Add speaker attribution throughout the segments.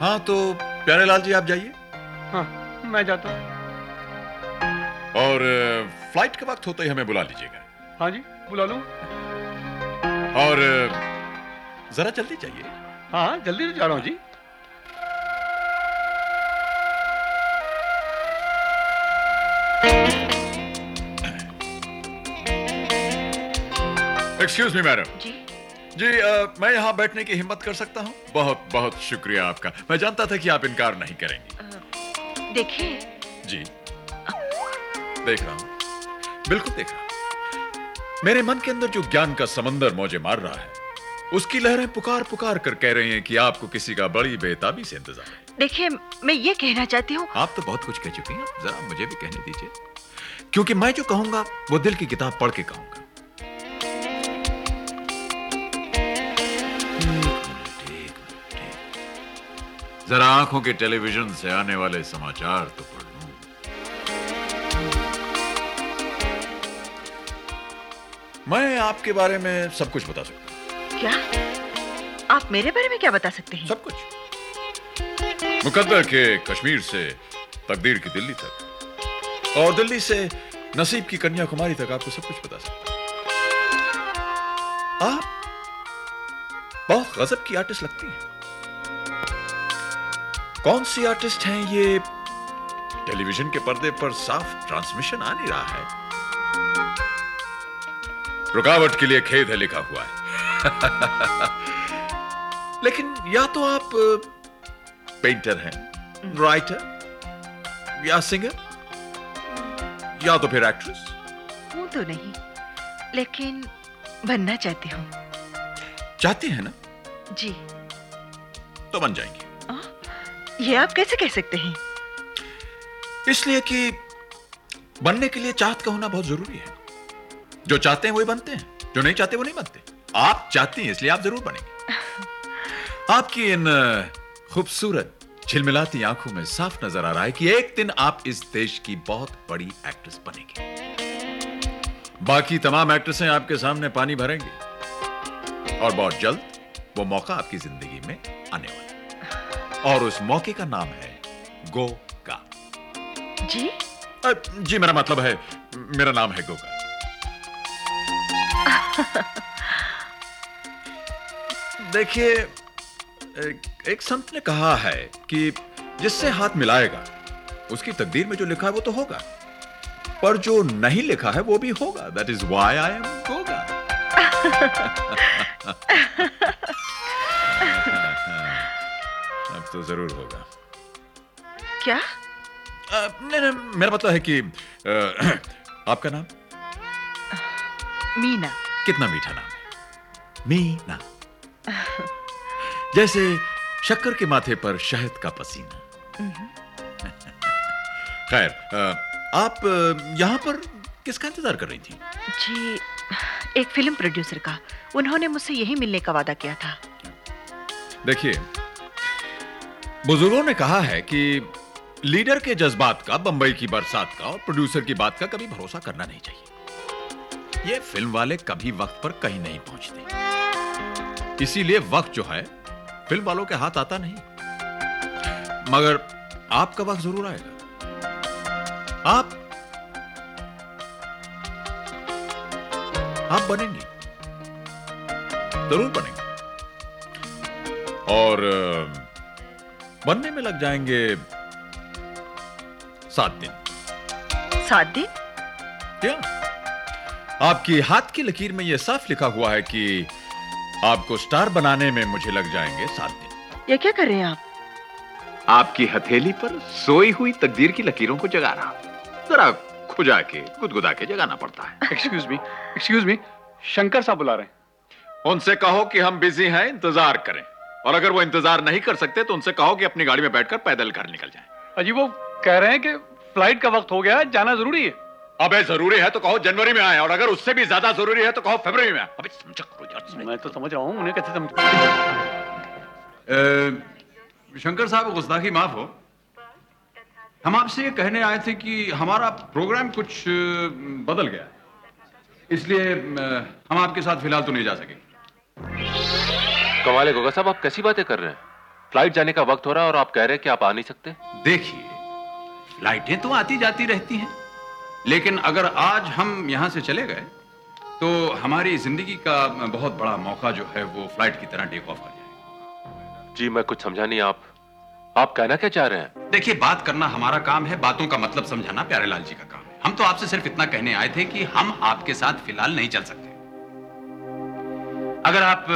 Speaker 1: हाँ तो प्यारेलाल जी आप जाइए।
Speaker 2: हाँ मैं जाता हूँ।
Speaker 1: और फ्लाइट का वक्त होते ही हमें बुला लीजिएगा।
Speaker 2: हाँ जी बुला लूँ।
Speaker 1: और जरा जल्दी जाइए।
Speaker 2: हाँ जल्दी तो जा रहा हूँ जी।
Speaker 1: Excuse me madam.
Speaker 3: जी
Speaker 1: जी मैं यहाँ बैठने की हिम्मत कर सकता हूँ? बहुत बहुत शुक्रिया आपका। मैं जानता था कि आप इनकार नहीं करेंगी।
Speaker 3: देखिए।
Speaker 1: जी देख रहा हूँ, बिल्कुल देख रहा हूँ। मेरे मन के अंदर जो ज्ञान का समंदर मौजे मार रहा है, उसकी लहरें पुकार पुकार कर कह रही हैं कि आपको किसी का बड़ी बेताबी से इंतजार है।
Speaker 3: देखिए मैं ये कहना चाहती हूँ।
Speaker 1: आप तो बहुत कुछ कह चुकी हैं, जरा मुझे भी कहने दीजिए, क्योंकि मैं जो कहूंगा वो दिल की किताब पढ़ के कहूंगा। जरा आंखों के टेलीविजन से आने वाले समाचार तो पढ़ लूं। मैं आपके बारे में सब कुछ बता सकता हूं।
Speaker 3: क्या आप मेरे बारे में क्या बता सकते हैं?
Speaker 1: सब कुछ। मुकद्दर के कश्मीर से तकदीर की दिल्ली तक, और दिल्ली से नसीब की कन्याकुमारी तक आपको सब कुछ बता सकता हूं। आप बहुत गजब की आर्टिस्ट लगती हैं। कौन सी आर्टिस्ट हैं ये टेलीविजन के पर्दे पर साफ ट्रांसमिशन आ नहीं रहा है। रुकावट के लिए खेद है लिखा हुआ है। लेकिन या तो आप पेंटर हैं, राइटर, या सिंगर, या तो फिर एक्ट्रेस।
Speaker 3: हूं तो नहीं, लेकिन बनना चाहती हूँ।
Speaker 1: चाहती हैं ना?
Speaker 3: जी।
Speaker 1: तो बन जाएंगी।
Speaker 3: ये आप कैसे कह सकते हैं?
Speaker 1: इसलिए कि बनने के लिए चाहत का होना बहुत जरूरी है। जो चाहते हैं वही बनते हैं, जो नहीं चाहते वो नहीं बनते। आप चाहती हैं इसलिए आप जरूर बनेंगे। आपकी इन खूबसूरत झिलमिलाती आंखों में साफ नजर आ रहा है कि एक दिन आप इस देश की बहुत बड़ी एक्ट्रेस बनेंगे। बाकी तमाम एक्ट्रेसें आपके सामने पानी भरेंगी और बहुत जल्द वो मौका आपकी जिंदगी में आने वाला है। और उस मौके का नाम है गोगा।
Speaker 3: जी?
Speaker 1: जी मेरा मतलब है, मेरा नाम है गोगा। देखिए, एक संत ने कहा है कि जिससे हाथ मिलाएगा उसकी तकदीर में जो लिखा है वो तो होगा, पर जो नहीं लिखा है वो भी होगा। That is why I am Goga. अब तो जरूर होगा।
Speaker 3: क्या?
Speaker 1: नहीं, मेरा मतलब है कि आपका नाम?
Speaker 3: मीना।
Speaker 1: कितना मीठा नाम है, मीना। जैसे शक्कर के माथे पर शहद का पसीना। खैर, आप यहां पर किसका इंतजार कर रही थी?
Speaker 3: जी, एक फिल्म प्रोड्यूसर का। उन्होंने मुझसे यही मिलने का वादा किया था।
Speaker 1: देखिए, बुजुर्गों ने कहा है कि लीडर के जज्बात का, बंबई की बरसात का और प्रोड्यूसर की बात का कभी भरोसा करना नहीं चाहिए। ये फिल्म वाले कभी वक्त पर कहीं नहीं पहुंचते, इसीलिए वक्त जो है फिल्म वालों के हाथ आता नहीं। मगर आपका वक्त जरूर आएगा। आप बनेंगे, जरूर बनेंगे। और बनने में लग जाएंगे 7 दिन।
Speaker 3: 7 दिन?
Speaker 1: क्या? आपकी हाथ की लकीर में यह साफ लिखा हुआ है कि आपको स्टार बनाने में मुझे लग जाएंगे 7 दिन।
Speaker 3: ये क्या कर रहे हैं आप?
Speaker 1: आपकी हथेली पर सोई हुई तकदीर की लकीरों को जगा रहा। जरा खुजा के, गुदगुदा के जगाना पड़ता है।
Speaker 2: एक्सक्यूज मी, शंकर साहब बुला रहे हैं।
Speaker 1: उनसे कहो कि हम बिजी हैं, इंतजार करें। और अगर वो इंतजार नहीं कर सकते तो उनसे कहो कि अपनी गाड़ी में बैठकर पैदल घर निकल जाएं।
Speaker 2: अजी वो कह रहे हैं कि फ्लाइट का वक्त हो गया है, जाना जरूरी है।
Speaker 1: अबे जरूरी है तो कहो जनवरी में आए, और अगर उससे भी ज्यादा जरूरी है तो कहो फरवरी में आए। अबे समझा करो यार।
Speaker 2: मैं तो समझ रहा हूँ, उन्हें कैसे समझ।
Speaker 4: शंकर साहब, गुस्ताखी माफ हो। हम आपसे ये कहने आए थे कि हमारा प्रोग्राम कुछ बदल गया, इसलिए हम आपके साथ फिलहाल तो नहीं जा सके।
Speaker 5: कमाल है गोगा साहब, आप कैसी बातें कर रहे हैं? फ्लाइट जाने का वक्त हो रहा है और आप कह रहे हैं कि आप आ नहीं सकते।
Speaker 4: देखिए, फ्लाइटें तो आती जाती रहती हैं, लेकिन अगर आज हम यहां से चले गए तो हमारी जिंदगी का बहुत बड़ा मौका जो है वो फ्लाइट की तरह टेक ऑफ कर जाएगा।
Speaker 5: जी मैं कुछ समझा नहीं, आप कहना क्या चाह रहे हैं?
Speaker 4: देखिए, बात करना हमारा काम है, बातों का मतलब समझाना प्यारेलाल जी का काम है। हम तो आपसे सिर्फ इतना कहने आए थे कि हम आपके साथ फिलहाल नहीं चल सकते। अगर आप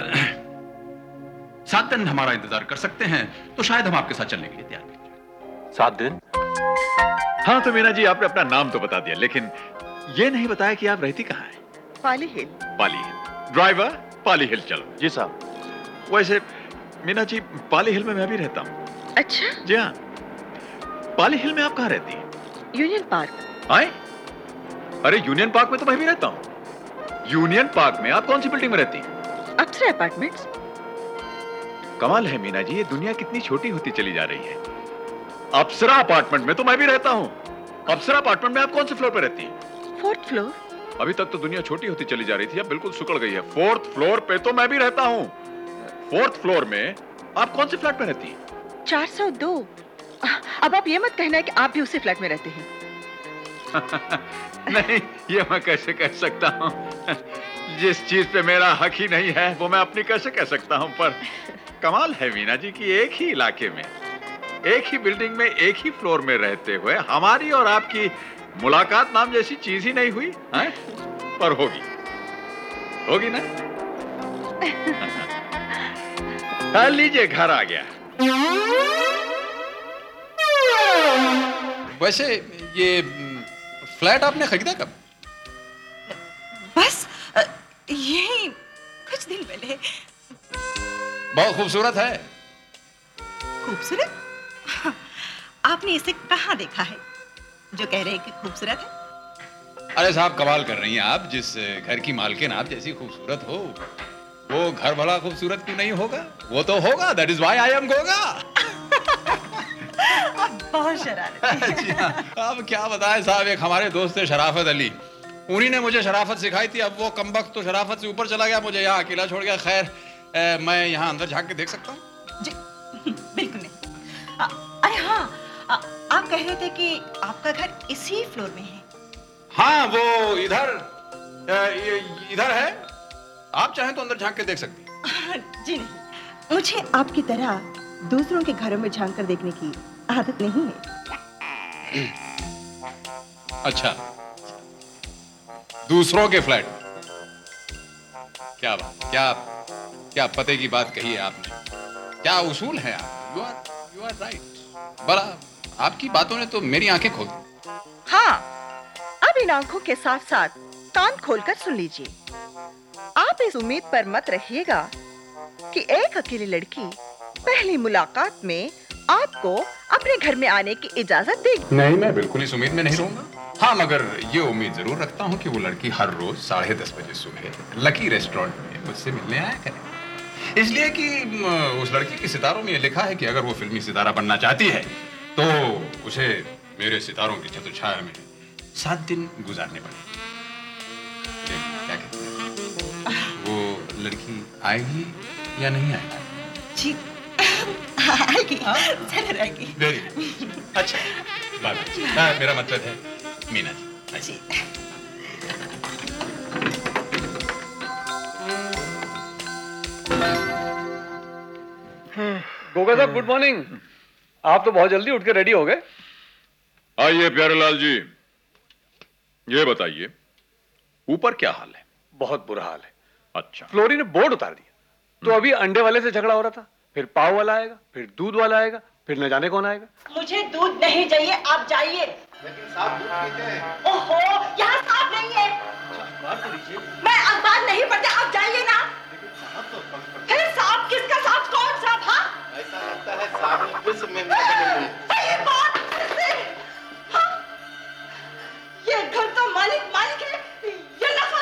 Speaker 4: 7 दिन हमारा इंतजार कर सकते हैं तो शायद हम आपके साथ चलने के लिए तैयार हैं।
Speaker 5: 7 दिन?
Speaker 1: हाँ तो मीना जी, आपने अपना नाम तो बता दिया, लेकिन ये नहीं बताया कि आप रहती कहाँ हैं।
Speaker 3: पाली हिल।
Speaker 1: पाली हिल। ड्राइवर, पाली हिल चलो।
Speaker 5: जी साहब।
Speaker 1: वैसे मीना जी, पाली हिल में मैं भी रहता हूँ।
Speaker 3: अच्छा,
Speaker 1: जी हाँ। पाली हिल में आप कहाँ रहती हैं?
Speaker 3: Union park.
Speaker 1: आए? अरे यूनियन पार्क में तो मैं भी रहता हूँ। यूनियन पार्क में आप कौन सी बिल्डिंग में रहती हैं?
Speaker 3: अप्सरा अपार्टमेंट्स।
Speaker 1: कमाल है मीना जी, ये दुनिया कितनी छोटी होती चली जा रही है। अप्सरा अपार्टमेंट में तो मैं भी रहता हूँ। अप्सरा अपार्टमेंट में आप कौन से फ्लोर पे रहती हैं?
Speaker 3: 4th floor.
Speaker 1: अभी तक तो दुनिया छोटी होती चली जा रही थी, अब बिल्कुल सुकड़ गई है। 4th फ्लोर पे तो मैं भी रहता हूँ। 4th फ्लोर में आप कौन से फ्लैट में रहती हैं?
Speaker 3: 402। अब आप ये मत कहना है कि आप भी उसी फ्लैट में रहते हैं।
Speaker 1: नहीं, ये मैं कैसे कह सकता हूँ। जिस चीज पे मेरा हक ही नहीं है वो मैं अपनी कैसे कह सकता हूँ। पर कमाल है मीना जी कि एक ही इलाके में, एक ही बिल्डिंग में, एक ही फ्लोर में रहते हुए हमारी और आपकी मुलाकात नाम जैसी चीज ही नहीं हुई है? पर होगी ना। लीजिए, घर आ गया।
Speaker 4: वैसे ये फ्लैट आपने खरीदा कब?
Speaker 6: बस यही कुछ दिन पहले।
Speaker 4: बहुत खूबसूरत है।
Speaker 6: खूबसूरत? आपने इसे कहाँ देखा है जो कह रहे हैं कि खूबसूरत है?
Speaker 4: अरे साहब, कमाल कर रही हैं आप। जिस घर की मालकिन आप जैसी खूबसूरत हो, वो घर भला खूबसूरत क्यों नहीं होगा? वो तो होगा। That is why I am Goga.
Speaker 6: बहुत शरारत।
Speaker 4: जी हाँ। अब क्या बताएं साहब, एक हमारे दोस्त थे शराफत अली, उन्हीं ने मुझे शराफत सिखाई थी। अब वो कमबख्त तो शराफत से ऊपर चला गया, मुझे यहाँ अकेला छोड़ गया। खैर, मैं यहाँ अंदर झांक के देख सकता हूँ?
Speaker 6: जी बिल्कुल नहीं। अरे हाँ, आप कह रहे थे कि आपका घर इसी फ्लोर में है।
Speaker 4: हाँ, वो इधर है। आप चाहें तो अंदर झांक के देख सकती हैं।
Speaker 6: जी नहीं, मुझे आपकी तरह दूसरों के घरों में झांक कर देखने की आदत नहीं है।
Speaker 4: अच्छा, दूसरों के फ्लैट। क्या बात, क्या पते की बात कही है आपने। क्या उसूल है आप। You are right. बड़ा आपकी बातों ने तो मेरी आंखें खोल दी।
Speaker 3: हाँ, अब इन आंखों के साथ साथ कान खोलकर सुन लीजिए। आप इस उम्मीद पर मत रहिएगा कि एक अकेली लड़की पहली मुलाकात में आपको अपने घर में आने की इजाजत देगी।
Speaker 4: नहीं, मैं बिल्कुल इस उम्मीद में नहीं रहूंगा। हाँ, मगर ये उम्मीद जरूर रखता हूँ कि वो लड़की हर रोज 10:30 बजे सुबह लकी रेस्टोरेंट में मुझसे मिलने आया करे। इसलिए कि उस लड़की के सितारों में ये लिखा है कि अगर वो फिल्मी सितारा बनना चाहती है तो उसे मेरे सितारों की छत्रछाया में 7 दिन गुजारने पड़े। क्या कहते हैं, वो लड़की आएगी या नहीं आएगी?
Speaker 6: जी आएगी, जरूर आएगी।
Speaker 4: Very good. अच्छा, बाय। मेरा मतलब है मीना जी।
Speaker 6: जी।
Speaker 2: गोगा साहब, गुड मॉर्निंग। आप तो बहुत जल्दी उठ के रेडी हो गए।
Speaker 1: आइए प्यारेलाल जी, ये बताइए ऊपर क्या हाल है?
Speaker 2: बहुत बुरा हाल है।
Speaker 1: अच्छा,
Speaker 2: फ्लोरी ने बोर्ड उतार दिया। तो अभी अंडे वाले से झगड़ा हो रहा था, फिर पाव वाला आएगा, फिर दूध वाला आएगा, फिर न जाने कौन आएगा।
Speaker 6: मुझे दूध नहीं चाहिए, आप जाइए।
Speaker 7: लेकिन साहब दूध पीते हैं।
Speaker 6: ओहो, यहाँ साफ नहीं है।
Speaker 7: अखबार तो लीजिए।
Speaker 6: मैं अखबार नहीं पढ़ता, आप जाइए ना।
Speaker 7: लेकिन साहब तो अखबार पढ़ते
Speaker 6: फिर साफ किसका साफ, कौन साफ? हाँ,
Speaker 7: हैं। ऐसा लगता है साहब विश्व में मशहूर है।
Speaker 6: सही बात से। हाँ, ये घर तो मालिक है, ये नफा।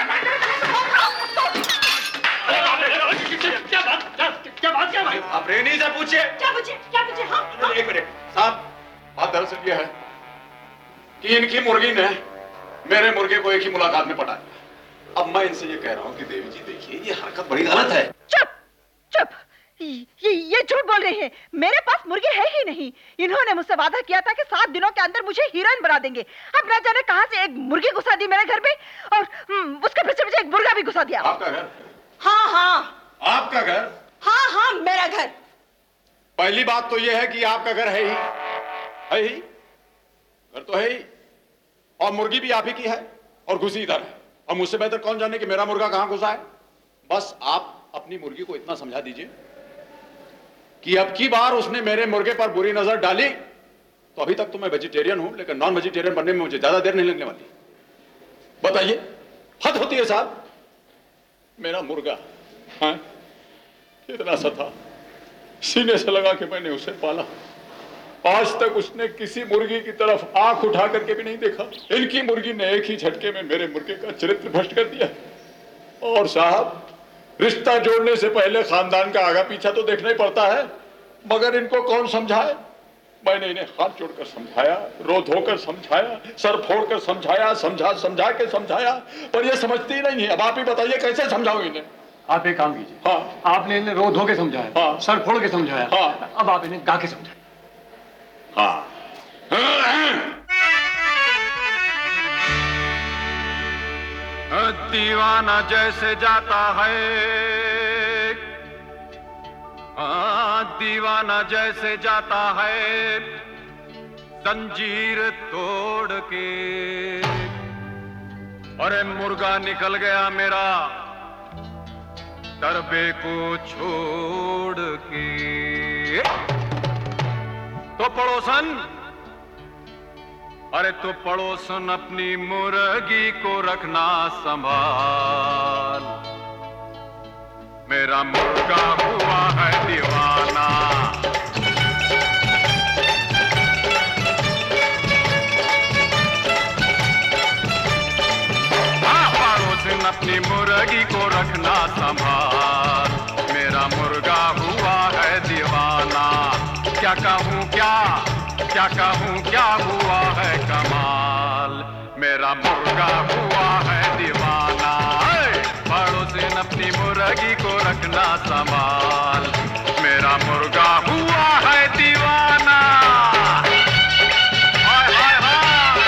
Speaker 2: क्या भाई?
Speaker 7: आप रेनी से पूछिए।
Speaker 6: क्या पूछे? हाँ,
Speaker 7: एक मिनट साहब, बात दरअसल यह है कि इनकी मुर्गी ने मेरे मुर्गे को एक ही मुलाकात में पटा दिया। अब मैं इनसे ये कह रहा हूँ कि देवी जी देखिए, ये हरकत बड़ी गलत है।
Speaker 3: चुप,
Speaker 6: ये झूठ बोल रहे हैं। मेरे पास मुर्गी है ही नहीं। इन्होंने मुझसे वादा किया था कि 7 दिनों के अंदर मुझे हीरोइन बना देंगे। अब न जाने कहां से एक मुर्गी घुसा दी मेरे घर में और उसके पीछे मुझे एक मुर्गा भी घुसा दिया।
Speaker 7: आपका घर?
Speaker 6: हाँ हाँ।
Speaker 7: आपका घर?
Speaker 6: हाँ हाँ मेरा घर।
Speaker 7: पहली बात तो यह है कि आपका घर है ही। घर तो है ही, और मुर्गी भी आप ही की है और घुसी इधर है। और मुझसे बेहतर कौन जाने कि मेरा मुर्गा कहां घुसा है। बस आप अपनी मुर्गी को इतना समझा दीजिए कि अब की बार उसने मेरे मुर्गे पर बुरी नजर डाली तो अभी तक तो मैं वेजिटेरियन हूं, लेकिन नॉन वेजिटेरियन बनने में मुझे ज्यादा देर नहीं लगने वाली। बताइए, हद होती है साहब। मेरा मुर्गा हाँ इतना सा था, सीने से लगा के मैंने उसे पाला। आज तक उसने किसी मुर्गी की तरफ आंख उठा करके भी नहीं देखा। इनकी मुर्गी ने एक ही झटके में मेरे मुर्गे का चरित्र भ्रष्ट कर दिया। और साहब, रिश्ता जोड़ने से पहले खानदान का आगा पीछा तो देखना ही पड़ता है, मगर इनको कौन समझाए। मैंने इन्हें हाथ जोड़कर समझाया, रो धोकर समझाया, सर फोड़कर समझाया, समझा के समझाया, पर ये समझती ही नहीं है। अब आप ही बताइए कैसे समझाऊं इन्हें।
Speaker 2: आप एक काम कीजिए।
Speaker 7: हाँ,
Speaker 2: आपने इन्हें रो धो के समझाया,
Speaker 7: हाँ,
Speaker 2: सर फोड़ के समझाया,
Speaker 7: हाँ,
Speaker 2: अब आप इन्हें गा के समझाएं।
Speaker 7: हाँ।
Speaker 8: दीवाना जैसे जाता है, दीवाना जैसे जाता है जंजीर तोड़ के। अरे मुर्गा निकल गया मेरा डरबे को छोड़ के। तो पड़ोसन, अरे तो पड़ोसन अपनी मुर्गी को रखना संभाल। मेरा मुर्गा हुआ है दीवाना। हाँ, पड़ोसन अपनी मुर्गी को रखना संभाल। मेरा मुर्गा हुआ है दीवाना। क्या कहूँ क्या हुआ है कमाल। मेरा मुर्गा हुआ है दीवाना। पड़ोसन अपनी मुर्गी को रखना संभाल। मेरा मुर्गा हुआ है दीवाना। हाय हाय हाय।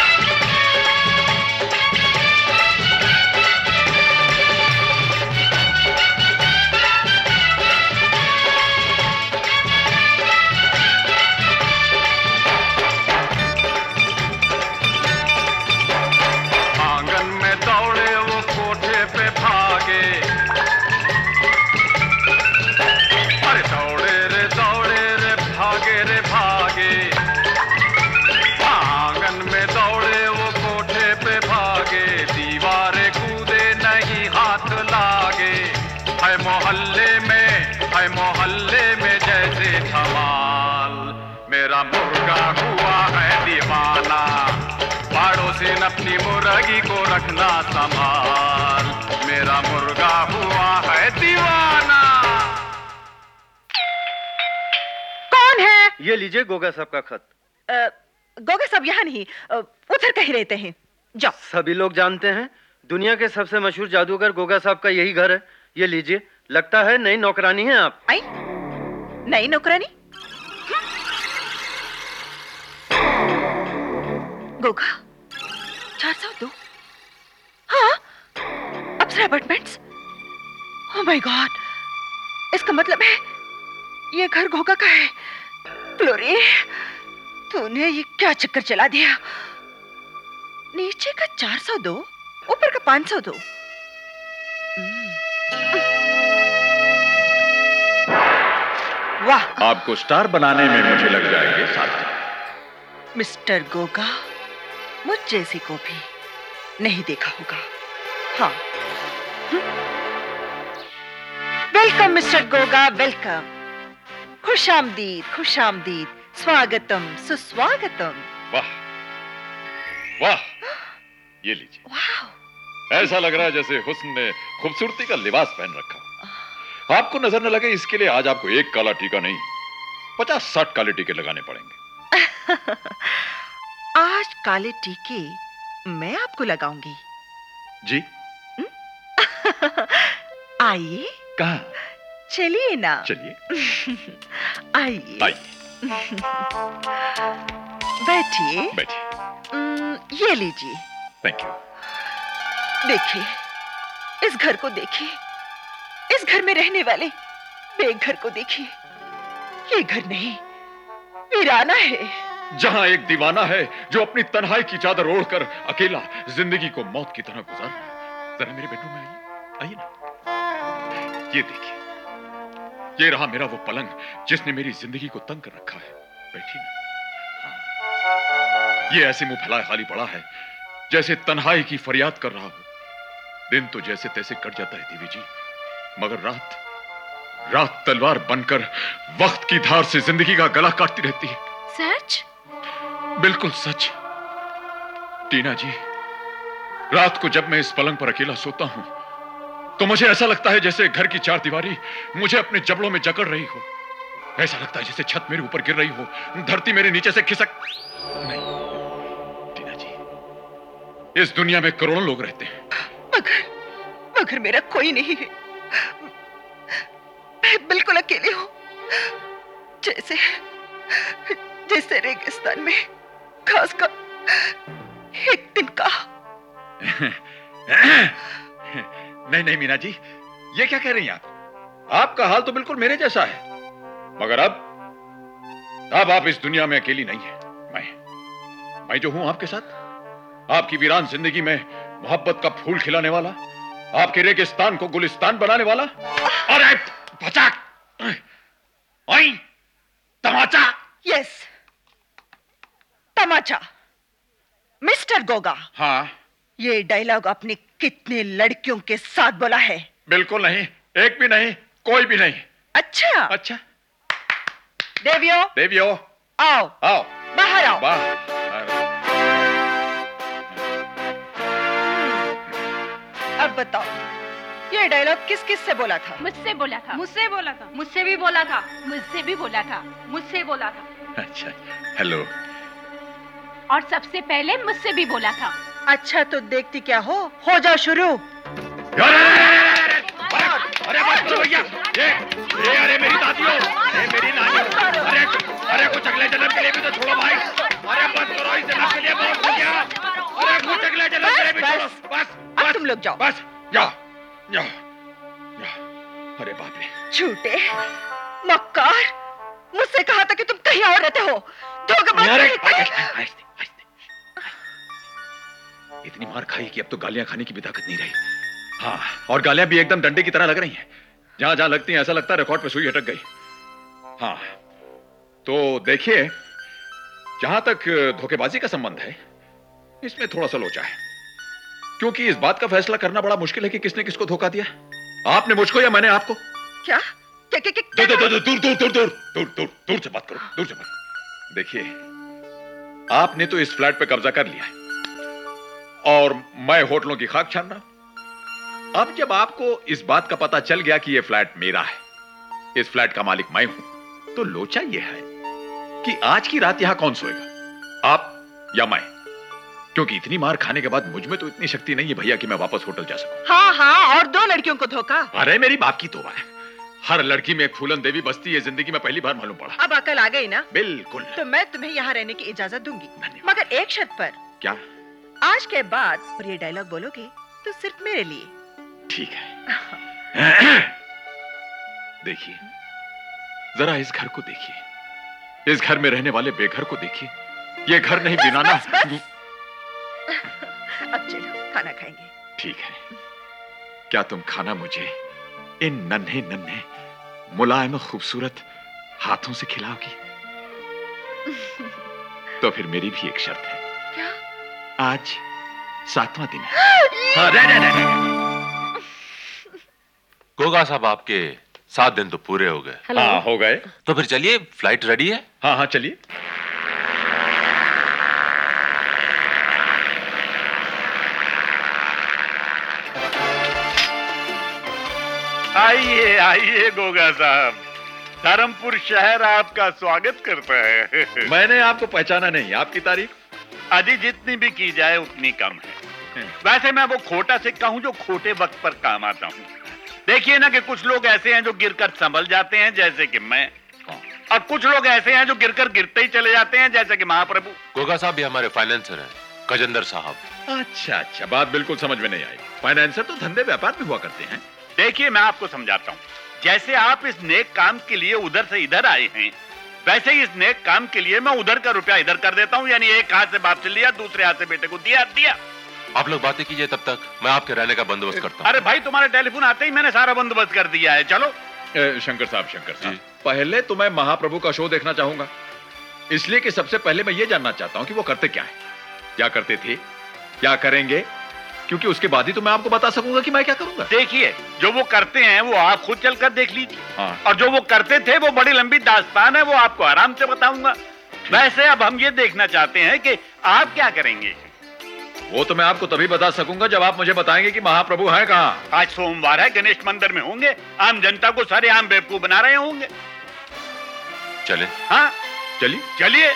Speaker 8: मोहल्ले में जैसे धमाल। मेरा मुर्गा हुआ है दीवाना। पड़ोसन अपनी मुर्गी को रखना संभाल। मेरा मुर्गा हुआ है दीवाना।
Speaker 3: कौन है?
Speaker 9: ये लीजिए गोगा साहब का खत।
Speaker 3: गोगा साहब यहाँ नहीं, उधर कहीं रहते हैं। जाओ।
Speaker 9: सभी लोग जानते हैं दुनिया के सबसे मशहूर जादूगर गोगा साहब का यही घर है। ये लीजिए, लगता है नई नौकरानी है आप।
Speaker 3: आई? नई नौकरानी? गोगा 402। हाँ, Apsara apartments. Oh my god, इसका मतलब है ये घर गोगा का है। ग्लोरी, तूने ये क्या चक्कर चला दिया? नीचे का 402, ऊपर का 502। वाह,
Speaker 1: आपको स्टार बनाने में मुझे लग जाएंगे 7 दिन।
Speaker 3: मिस्टर गोगा, मुझ जैसी को भी नहीं देखा होगा। हाँ, वेलकम मिस्टर गोगा, वेलकम। खुशामदीद, खुशामदीद, स्वागतम, सुस्वागतम।
Speaker 1: वाह वाह, ये लीजिए।
Speaker 3: वाह,
Speaker 1: ऐसा लग रहा है जैसे हुस्न ने खूबसूरती का लिबास पहन रखा हो। आपको नजर न लगे इसके लिए आज आपको एक काला टीका नहीं 50-60 काले टीके लगाने पड़ेंगे।
Speaker 3: आज काले टीके मैं आपको लगाऊंगी।
Speaker 1: जी।
Speaker 3: आइए,
Speaker 1: कहाँ?
Speaker 3: चलिए ना।
Speaker 1: चलिए
Speaker 3: आइए।
Speaker 1: आइए।
Speaker 3: बैठिए।
Speaker 1: बैठिए।
Speaker 3: ये लीजिए।
Speaker 1: Thank you.
Speaker 3: देखिए, इस घर को देखिए, इस घर में रहने वाले बेघर को देखिए। ये घर नहीं, वीराना है।
Speaker 1: जहां एक दीवाना है जो अपनी तन्हाई की चादर ओढ़कर अकेला जिंदगी को मौत की तरह गुजार रहा है। जरा मेरे बेडरूम में आइए, आइए ना। ये देखिए, ये रहा मेरा वो पलंग जिसने मेरी जिंदगी को तंग कर रखा है। बैठिए ना। हाँ। ये ऐसे मुंह फैलाए खाली पड़ा है जैसे तन्हाई की फरियाद कर रहा हो। दिन तो जैसे तैसे कट जाता है देवी जी, मगर रात तलवार बनकर वक्त की धार से जिंदगी का गला काटती रहती है।
Speaker 6: सच?
Speaker 1: बिल्कुल सच। टीना जी, रात को जब मैं इस पलंग पर अकेला सोता हूं तो मुझे ऐसा लगता है जैसे घर की चार दीवारी मुझे अपने जबड़ों में जकड़ रही हो। ऐसा लगता है जैसे छत मेरे ऊपर गिर रही हो, धरती मेरे नीचे से खिसक। नहीं टीना जी, इस दुनिया में करोड़ों लोग रहते हैं,
Speaker 3: मगर मेरा कोई नहीं है। मैं बिल्कुल अकेली हूँ, जैसे रेगिस्तान में घास का एक तिनका।
Speaker 1: नहीं मीना जी, ये क्या कह रही हैं आप? आपका हाल तो बिल्कुल मेरे जैसा है, मगर अब आप इस दुनिया में अकेली नहीं है। मैं जो हूं आपके साथ, आपकी वीरान जिंदगी में मोहब्बत का फूल खिलाने वाला, आपके रेगिस्तान को गुलिस्तान बनाने वाला। अरे बचा, तमाचा।
Speaker 3: यस, तमाचा। मिस्टर गोगा।
Speaker 1: हाँ,
Speaker 3: ये डायलॉग आपने कितने लड़कियों के साथ बोला है?
Speaker 1: बिल्कुल नहीं, एक भी नहीं, कोई भी नहीं।
Speaker 3: अच्छा
Speaker 1: अच्छा।
Speaker 3: देवियो, आओ बाहर आओ। अब बताओ, ये डायलॉग किस किस से बोला था?
Speaker 6: मुझसे बोला था, मुझसे बोला था, मुझसे भी बोला था, मुझसे भी बोला था, मुझसे बोला था।
Speaker 1: अच्छा, हेलो।
Speaker 6: और सबसे पहले मुझसे भी बोला था।
Speaker 3: अच्छा, तो देखती क्या हो जाओ शुरू।
Speaker 1: अरे मत करो भैया, ये अरे मेरी दादियों, ये मेरी नानी, अरे कुछ अगले जन्म के लिए भी तो छोड़ो भाई। अरे मत करो, इस जन्म के लिए बहुत हो गया। अरे कुछ अगले जन्म के लिए भी छोड़ो। बस
Speaker 3: तुम लोग जाओ।
Speaker 1: बस जाओ। अरे बाप रे,
Speaker 3: झूठे मक्कार, मुझसे कहा था कि तुम कहीं और रहते हो।
Speaker 1: इतनी मार खाई कि अब तो गालियां खाने की भी ताकत नहीं रही। हाँ, और गालियां भी एकदम डंडे की तरह लग रही हैं। जहां जहां लगती हैं ऐसा लगता है रिकॉर्ड पे सुई अटक गई। हाँ, तो देखिए, जहां तक धोखेबाजी का संबंध है, इसमें थोड़ा सा लोचा है, क्योंकि इस बात का फैसला करना बड़ा मुश्किल है कि किसने किसको धोखा दिया। आपने मुझको या मैंने आपको?
Speaker 3: क्या?
Speaker 1: दूर से बात करो, दूर से बात। देखिए, आपने तो इस फ्लैट पे कब्जा कर लिया है और मैं होटलों की खाक छान रहा हूं। अब जब आपको इस बात का पता चल गया कि यह फ्लैट मेरा है, इस फ्लैट का मालिक मैं हूं, तो लोचा यह है कि आज की रात यहां कौन सोएगा, आप या मैं? क्योंकि इतनी मार खाने के बाद मुझ में तो इतनी शक्ति नहीं है भैया कि मैं वापस होटल जा सकूं।
Speaker 3: हाँ, और 2 लड़कियों को धोखा।
Speaker 1: अरे मेरी बाप की तौबा है, हर लड़की में एक फूलन देवी बसती है, जिंदगी में पहली बार मालूम पड़ा।
Speaker 3: अब अकल आ गई ना?
Speaker 1: बिल्कुल।
Speaker 3: तो मैं तुम्हें यहाँ रहने की इजाजत दूंगी, मगर एक शर्त पर।
Speaker 1: क्या?
Speaker 3: आज के बाद और ये डायलॉग बोलोगे तो सिर्फ मेरे लिए।
Speaker 1: ठीक है। देखिए, जरा इस घर को देखिए, इस घर में रहने वाले बेघर को देखिए। ये घर नहीं बिनाना।
Speaker 3: अब चलो खाना खाएंगे।
Speaker 1: ठीक है, क्या तुम खाना मुझे इन नन्हे नन्हे मुलायम खूबसूरत हाथों से खिलाओगी? तो फिर मेरी भी एक शर्त है।
Speaker 3: क्या?
Speaker 1: आज 7वां दिन है।
Speaker 5: गोगा साहब, आपके 7 दिन तो पूरे हो गए।
Speaker 1: हाँ, हो गए।
Speaker 5: तो फिर चलिए, फ्लाइट रेडी है।
Speaker 1: हाँ, चलिए।
Speaker 10: आइए आइए गोगा साहब, धर्मपुर शहर आपका स्वागत करता है।
Speaker 1: मैंने आपको पहचाना नहीं, आपकी तारीफ
Speaker 10: अजी जितनी भी की जाए उतनी कम है। वैसे मैं वो खोटा सिक्का हूँ जो खोटे वक्त पर काम आता हूँ। देखिए ना कि कुछ लोग ऐसे हैं जो गिरकर संभल जाते हैं, जैसे कि मैं, और कुछ लोग ऐसे हैं जो गिरकर गिरते ही चले जाते हैं, जैसे कि महाप्रभु।
Speaker 5: गोगा साहब भी हमारे फाइनेंसर हैं, गजेंद्र साहब।
Speaker 1: अच्छा, बात बिल्कुल समझ में नहीं आई। फाइनेंसर तो धंधे व्यापार में हुआ करते हैं।
Speaker 10: देखिए मैं आपको समझाता हूँ। जैसे आप इस नेक काम के लिए उधर से इधर आए हैं, वैसे ही इस नेक काम के लिए मैं उधर का रुपया इधर कर देता हूँ। यानी एक हाथ से बाप से लिया, दूसरे हाथ से बेटे को दिया।
Speaker 5: आप लोग बातें कीजिए, तब तक मैं आपके रहने का बंदोबस्त करता हूँ।
Speaker 10: अरे भाई, तुम्हारे टेलीफोन आते ही मैंने सारा बंदोबस्त कर दिया है। चलो।
Speaker 1: शंकर साहब, पहले तो मैं महाप्रभु का शो देखना चाहूंगा, इसलिए कि सबसे पहले मैं ये जानना चाहता हूं कि वो करते क्या है, क्या करते थे, क्या करेंगे, क्योंकि उसके बाद ही तो मैं आपको बता सकूंगा कि मैं क्या करूंगा।
Speaker 10: देखिए, जो वो करते हैं वो आप खुद चलकर देख लीजिए।
Speaker 1: हाँ।
Speaker 10: और जो वो करते थे वो बड़ी लंबी दास्तान है, वो आपको आराम से बताऊंगा। वैसे अब हम ये देखना चाहते हैं कि आप क्या करेंगे।
Speaker 1: वो तो मैं आपको तभी बता सकूंगा जब आप मुझे बताएंगे कि महाप्रभु है कहाँ।
Speaker 10: आज सोमवार है, गणेश मंदिर में होंगे, आम जनता को सारे आम बेवकूफ बना रहे होंगे।
Speaker 5: चले?
Speaker 10: हाँ
Speaker 1: चलिए।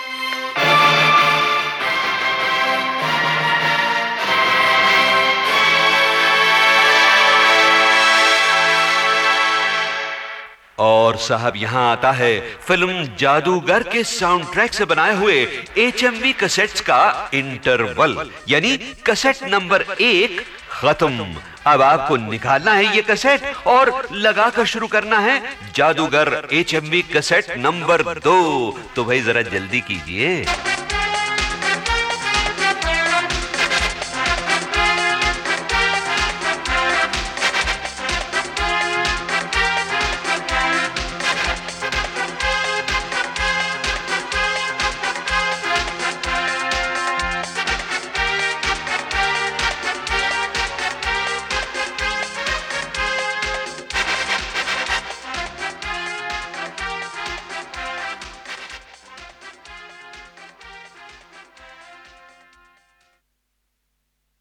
Speaker 11: और साहब यहाँ आता है फिल्म जादूगर के साउंड ट्रैक से बनाए हुए HMV कैसेट्स का इंटरवल, यानी कैसेट नंबर 1 खत्म। अब आपको निकालना है ये कैसेट और लगाकर शुरू करना है जादूगर HMV कैसेट नंबर 2। तो भाई जरा जल्दी कीजिए।